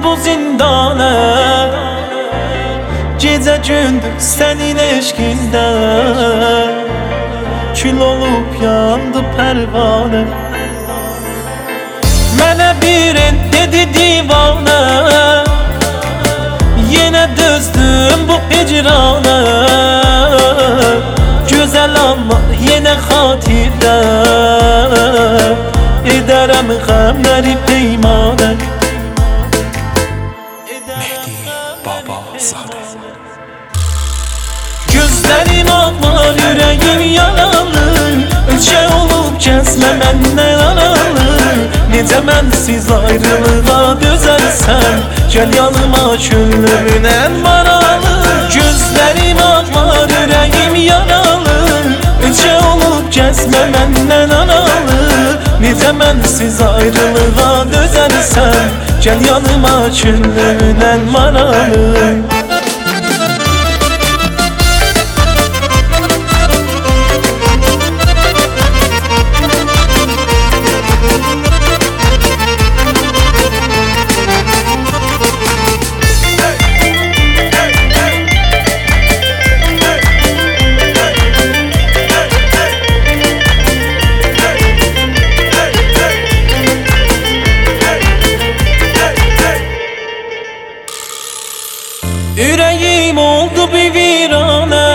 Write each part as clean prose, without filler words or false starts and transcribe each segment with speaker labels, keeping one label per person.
Speaker 1: bu zindana. Gecə gündüz sənin eşqində kül olub yandı pərvanə. Mənə bir el dedi divanə, yenə dözdüm bu hicranə. Gözəl amma yenə xatirdə edərəm qəmləri peymanə.
Speaker 2: Mehdi Babazadə.
Speaker 1: Gözlərim ağlar, ürəyim yaralı, ölçə olub kəsmə məndən aralı. Necə mənsiz ayrılığa dözərsən, gəl yanıma könlümün varalı. Gözlərim ağlar, ürəyim yaralı, ölçə olub kəsmə məndən aralı. Necə mənsiz ayrılığa dözərsən, gəl yanıma könlümün varalı. Ürəyim oldu bir viranə,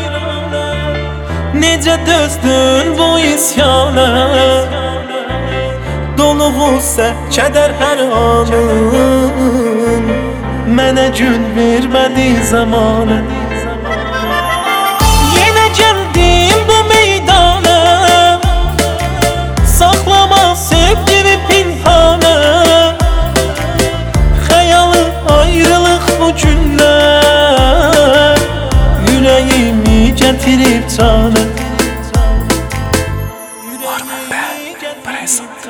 Speaker 1: necə dözdün bu isyana. Dolu qüssə, kədər hər anın, mənə gün vermədi zamanə. Yenə gəldim bu meydana, saxlama sevgini pinhanə. Xəyalı ayrılıq bu günlər, ürəyimi gətirib canə.
Speaker 2: Arman bəy, prezent.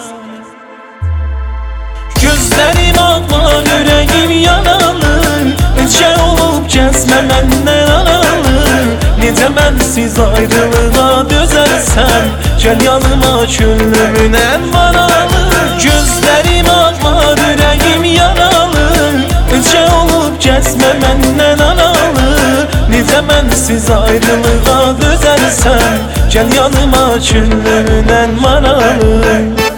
Speaker 1: Gözlərim ağlar, ürəyim yaralı, ölçə olub kəsmə məndən aralı. Necə mənsiz ayrılığa dözərsən, gəl yanıma könlümün varalı. Gözlərim ağlar, ürəyim yaralı, ölçə olub kəsmə məndən aralı. Necə mənsiz ayrılığa dözərsən, gəl yanıma könlümün varalı.